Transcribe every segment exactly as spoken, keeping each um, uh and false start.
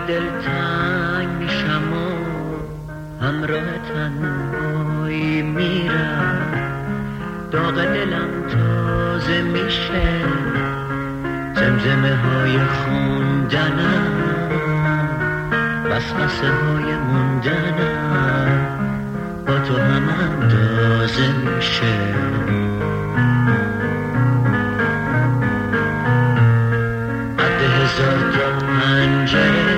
دلتنگ میشم و همراه تنهایی میرم، داغ دلم تازه میشه، زمزمه های خوندنم، وسوسه های موندنم با تو هم اندازه میشه. قد هزار تا پنجره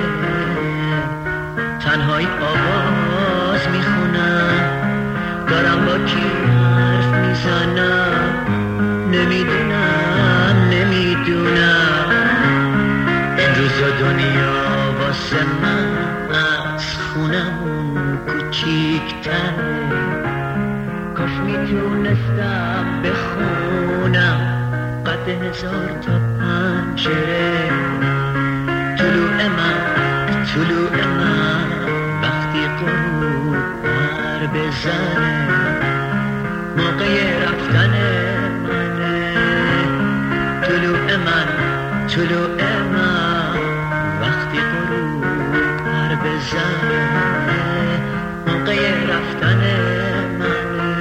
تنهایی آواز میخونم، دارم با کی حرف میزنم، نمیدونم نمیدونم. این روزا دنیا واسه من از خونمون کوچیک‌تره، کاش میتونستم بخونم قد هزار تا پنجره. طلوع من طلوع من وقتی غروب پر بزنه، موقع رفتن منه. طلوع من طلوع من وقتی غروب پر بزنه، موقع رفتن منه.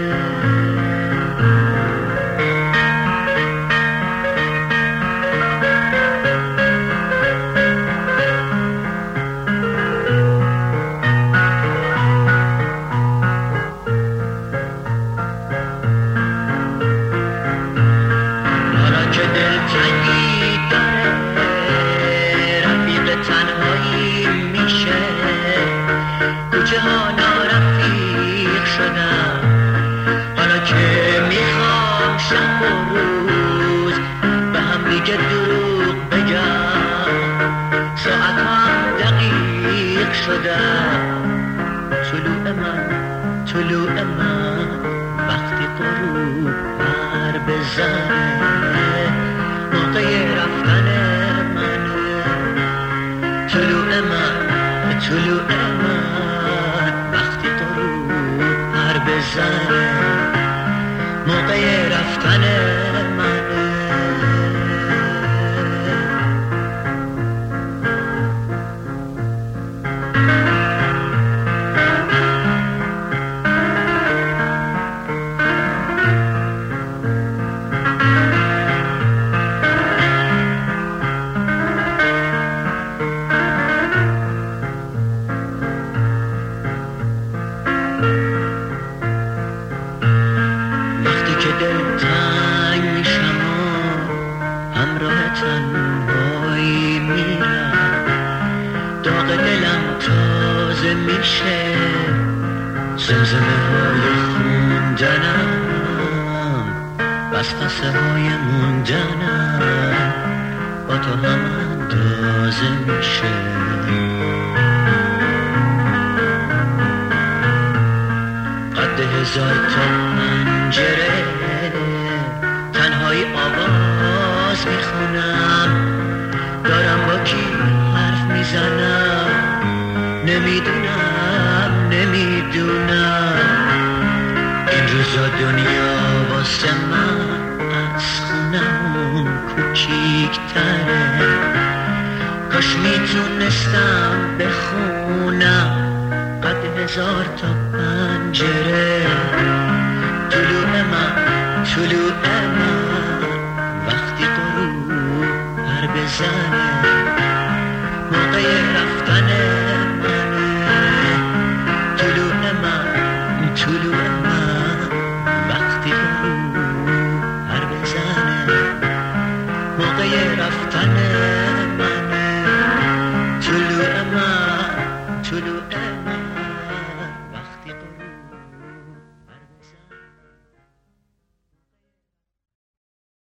کوچه ها نارفیق شدم، حالا که میخوام شب و روز به هم دیگه دروغ بگم، ساعت هم دقیق شدم. طلوع من طلوع من وقتی غروب پر بزنه، موقع رفتن منه. طلوع من طلوع من وقتی غروب پر بزنه، موقع رفتن منه. دلتنگ میشم و همراه تنهایی میرم، داغ دلم تازه میشه، زمزمه های خوندنم، وسوسه های موندنم با تو هم اندازه میشه. قد هزار تا پنجره تنهایی آواز میخونم، دارم با کی حرف میزنم، نمیدونم نمیدونم. این روزا دنیا واسه من از خونمون کوچیک‌تره، کاش میتونستم بخونم قد هزار تا پنجره. طلوع من طلوع من وقتی غروب پر بزنه،